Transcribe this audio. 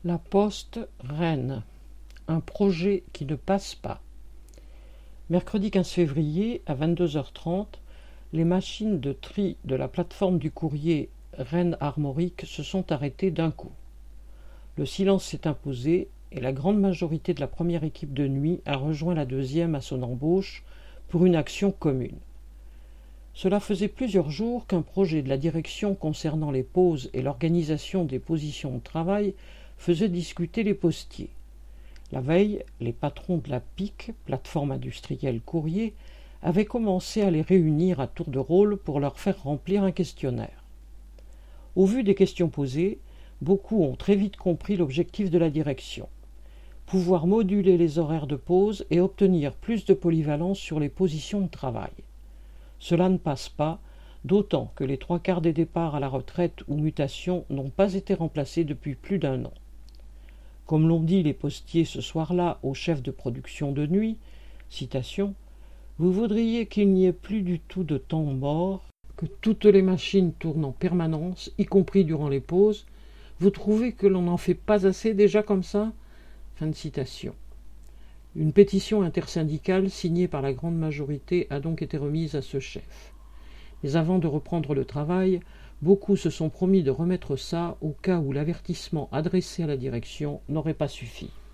La Poste Rennes, un projet qui ne passe pas. Mercredi 15 février, à 22h30, les machines de tri de la plateforme du courrier Rennes Armorique se sont arrêtées d'un coup. Le silence s'est imposé et la grande majorité de la première équipe de nuit a rejoint la deuxième à son embauche pour une action commune. Cela faisait plusieurs jours qu'un projet de la direction concernant les pauses et l'organisation des positions de travail faisait discuter les postiers. La veille, les patrons de la PIC, plateforme industrielle courrier, avaient commencé à les réunir à tour de rôle pour leur faire remplir un questionnaire. Au vu des questions posées, beaucoup ont très vite compris l'objectif de la direction: pouvoir moduler les horaires de pause et obtenir plus de polyvalence sur les positions de travail. Cela ne passe pas, d'autant que les 3/4 des départs à la retraite ou mutations n'ont pas été remplacés depuis plus d'1 an. Comme l'ont dit les postiers ce soir-là au chef de production de nuit, citation, « Vous voudriez qu'il n'y ait plus du tout de temps mort, que toutes les machines tournent en permanence, y compris durant les pauses. Vous trouvez que l'on n'en fait pas assez déjà comme ça ?» Fin de citation. Une pétition intersyndicale signée par la grande majorité a donc été remise à ce chef. Mais avant de reprendre le travail, beaucoup se sont promis de remettre ça au cas où l'avertissement adressé à la direction n'aurait pas suffi.